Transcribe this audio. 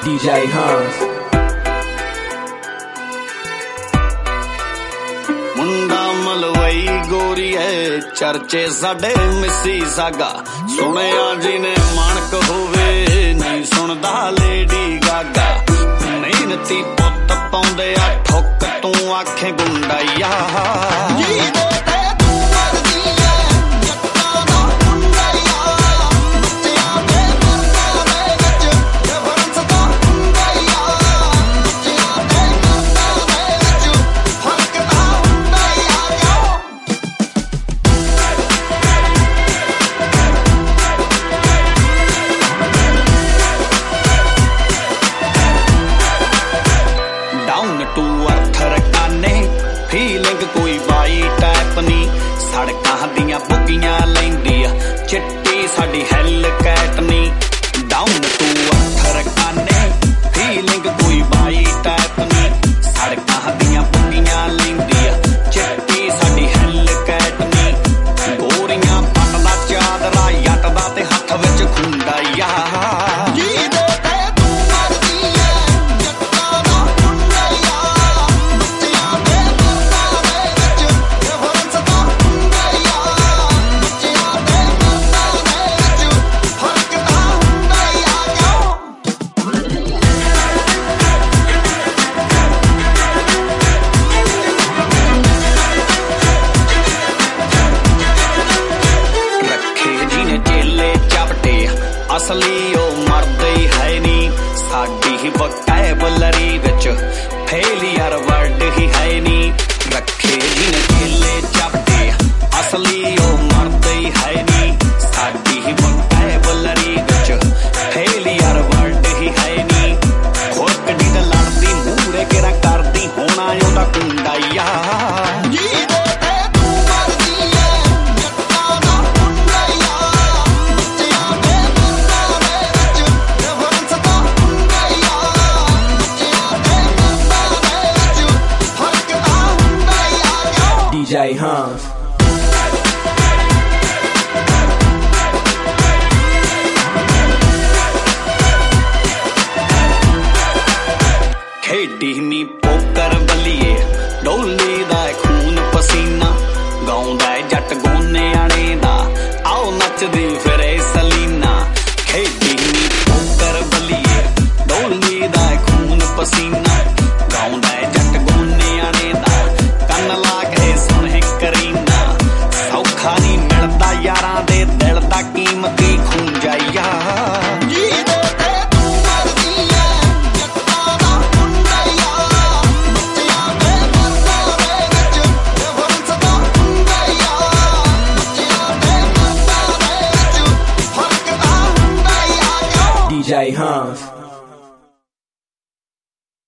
DJ Hans। मुंडा मलवई गोरी है चर्चे साडे मिसी सागा सुनिया जी ने मानक होवे नहीं सुनदा लेडी गागा मेहनती पुत पाउंदे आ ठुक तू आखे गुंडाइया टू अर्थर काने फीलिंग कोई बाई टाइप नी सड़कां दियां बुगियां लैंदी आ चिट्टी साडी हैल कैट नी डाउन टू अर्थर काने फीलिंग कोई बाई टाइप नी सड़कां दियां बुगियां लैंदी आ चिट्टी साडी हैल कैट नी गोरियां पटदा चादरा यटदा ते हत्थ विच खुंडाइया असली ओ मरदे ही है नी साडी ही वोकैबुलरी विच फेलियर वर्ड ही है नी रखे जिन केले चपटे असली ओ मरदे ही है नी साडी ही वोकैबुलरी विच फेलियर वर्ड ही है नी खोकड़ी ते लड़दी मूरे केरा करदी होना ओदा कुंडाइया DJ Hans। खेडी नी पोकर बलिए डोली दा खून पसीना गाउंदा जट गोने आने दा आओ नचदी फिरे सलीना खेडी नी पोकर बलिए डोली दा खून पसीना गाउंदा जट गोने आने दा कन ला के सुन करीना सौखा नहीं मिलदा यारां दे दिल दा कीमती खून जाइया DJ Hans।